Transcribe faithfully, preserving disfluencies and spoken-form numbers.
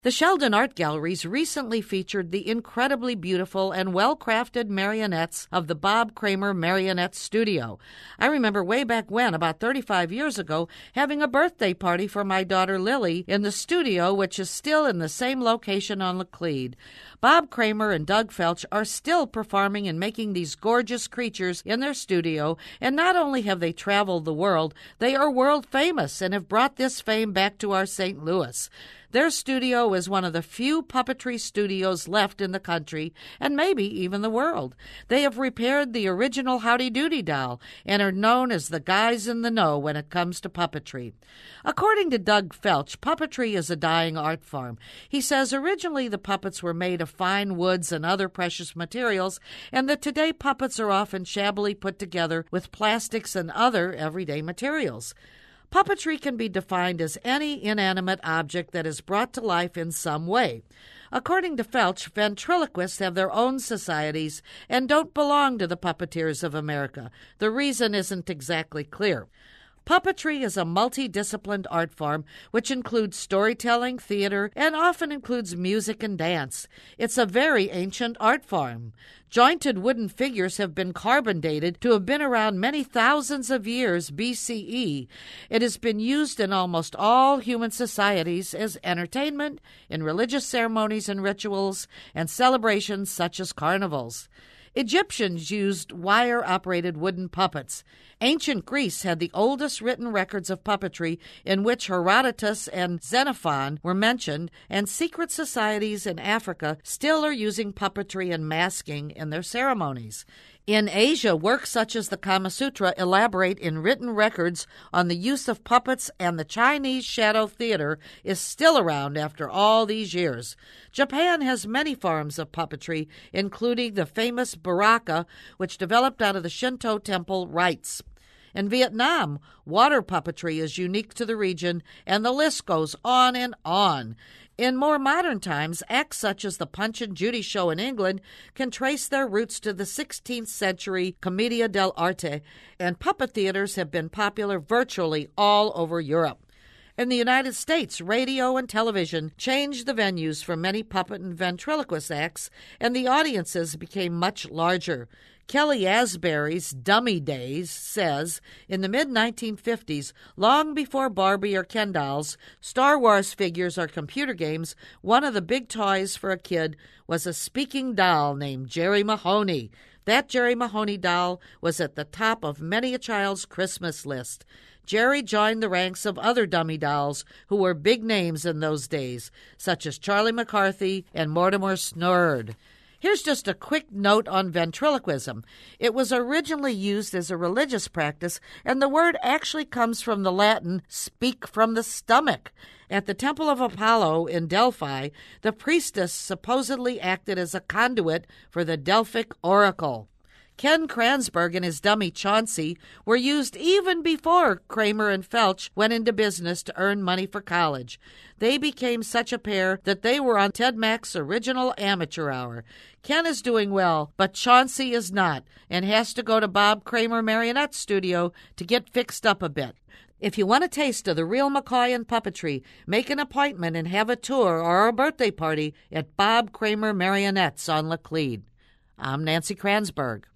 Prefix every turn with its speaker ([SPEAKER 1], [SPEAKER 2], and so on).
[SPEAKER 1] The Sheldon Art Galleries recently featured the incredibly beautiful and well-crafted marionettes of the Bob Kramer Marionette Studio. I remember way back when, about thirty-five years ago, having a birthday party for my daughter Lily in the studio, which is still in the same location on Laclede. Bob Kramer and Doug Felch are still performing and making these gorgeous creatures in their studio, and not only have they traveled the world, they are world famous and have brought this fame back to our Saint Louis. Their studio is one of the few puppetry studios left in the country, and maybe even the world. They have repaired the original Howdy Doody doll and are known as the guys in the know when it comes to puppetry. According to Doug Felch, puppetry is a dying art form. He says originally the puppets were made of fine woods and other precious materials, and that today puppets are often shabbily put together with plastics and other everyday materials. Puppetry can be defined as any inanimate object that is brought to life in some way. According to Felch, ventriloquists have their own societies and don't belong to the puppeteers of America. The reason isn't exactly clear. Puppetry is a multidisciplined art form which includes storytelling, theater, and often includes music and dance. It's a very ancient art form. Jointed wooden figures have been carbon dated to have been around many thousands of years B C E. It has been used in almost all human societies as entertainment, in religious ceremonies and rituals, and celebrations such as carnivals. Egyptians used wire-operated wooden puppets. Ancient Greece had the oldest written records of puppetry in which Herodotus and Xenophon were mentioned, and secret societies in Africa still are using puppetry and masking in their ceremonies. In Asia, works such as the Kama Sutra elaborate in written records on the use of puppets, and the Chinese shadow theater is still around after all these years. Japan has many forms of puppetry, including the famous baraka, which developed out of the Shinto temple rites. In Vietnam, water puppetry is unique to the region, and the list goes on and on. In more modern times, acts such as the Punch and Judy show in England can trace their roots to the sixteenth century Commedia dell'arte, and puppet theaters have been popular virtually all over Europe. In the United States, radio and television changed the venues for many puppet and ventriloquist acts, and the audiences became much larger. Kelly Asbury's Dummy Days says, in the mid nineteen fifties, long before Barbie or Ken dolls, Star Wars figures, or computer games, one of the big toys for a kid was a speaking doll named Jerry Mahoney. That Jerry Mahoney doll was at the top of many a child's Christmas list. Jerry joined the ranks of other dummy dolls who were big names in those days, such as Charlie McCarthy and Mortimer Snurd. Here's just a quick note on ventriloquism. It was originally used as a religious practice, and the word actually comes from the Latin speak from the stomach. At the Temple of Apollo in Delphi, the priestess supposedly acted as a conduit for the Delphic oracle. Ken Kranzberg and his dummy Chauncey were used even before Kramer and Felch went into business to earn money for college. They became such a pair that they were on Ted Mack's original Amateur Hour. Ken is doing well, but Chauncey is not, and has to go to Bob Kramer Marionette Studio to get fixed up a bit. If you want a taste of the real McCoy and puppetry, make an appointment and have a tour or a birthday party at Bob Kramer Marionettes on Laclede. I'm Nancy Kranzberg.